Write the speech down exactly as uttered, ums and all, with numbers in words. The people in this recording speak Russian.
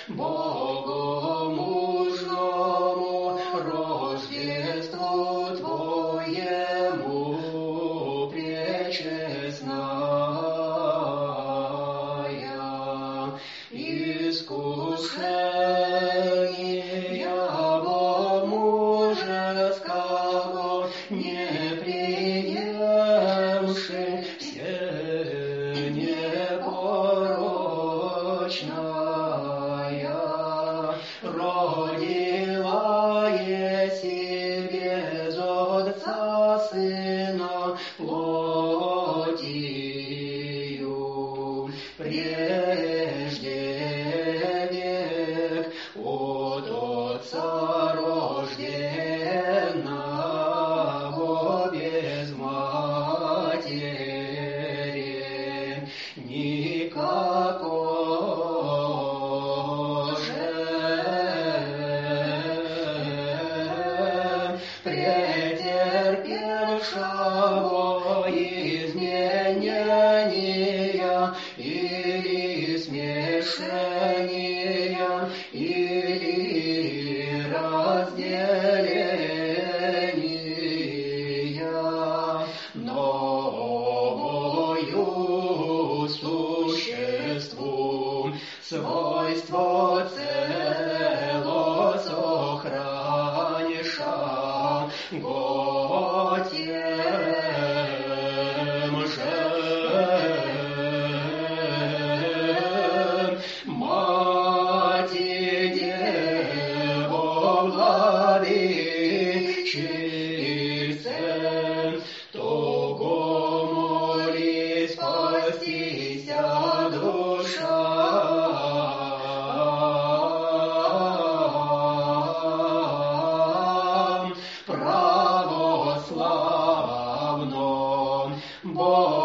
богомужному Рождеству Твоему пречестная, искушения во мужеского не приемши, все непорочная, родила еси без Отца Сына плотью. Прежде век от Отца рожденного без матери, никакого же претерпевшего изменения или смешения или разделения, новою существу свойство цело сохраниша, го тем же Мати Дево Владычице, того моли спастися душа православном. Бо